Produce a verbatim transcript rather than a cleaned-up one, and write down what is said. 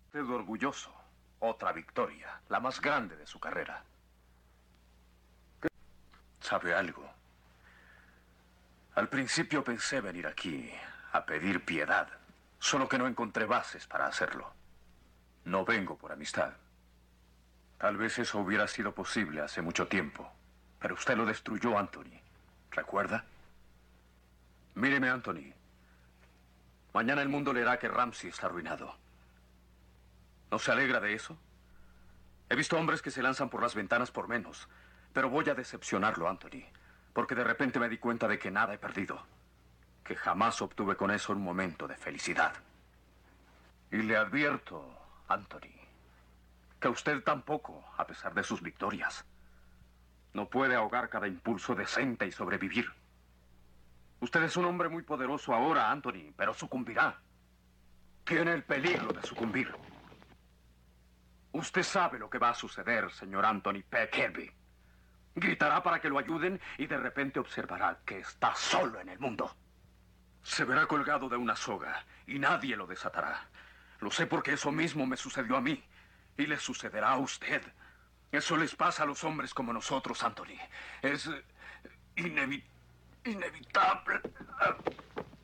Usted orgulloso. Otra victoria, la más grande de su carrera. ¿Sabe algo? Al principio pensé venir aquí a pedir piedad, solo que no encontré bases para hacerlo. No vengo por amistad. Tal vez eso hubiera sido posible hace mucho tiempo, pero usted lo destruyó, Anthony. ¿Recuerda? Míreme, Anthony. Mañana el mundo leerá que Ramsey está arruinado. ¿No se alegra de eso? He visto hombres que se lanzan por las ventanas por menos, pero voy a decepcionarlo, Anthony, porque de repente me di cuenta de que nada he perdido, que jamás obtuve con eso un momento de felicidad. Y le advierto, Anthony, que usted tampoco, a pesar de sus victorias, no puede ahogar cada impulso decente y sobrevivir. Usted es un hombre muy poderoso ahora, Anthony, pero sucumbirá. Tiene el peligro de sucumbir. Usted sabe lo que va a suceder, señor Anthony Peck. Gritará para que lo ayuden y de repente observará que está solo en el mundo. Se verá colgado de una soga y nadie lo desatará. Lo sé porque eso mismo me sucedió a mí y le sucederá a usted. Eso les pasa a los hombres como nosotros, Anthony. Es inevi- inevitable.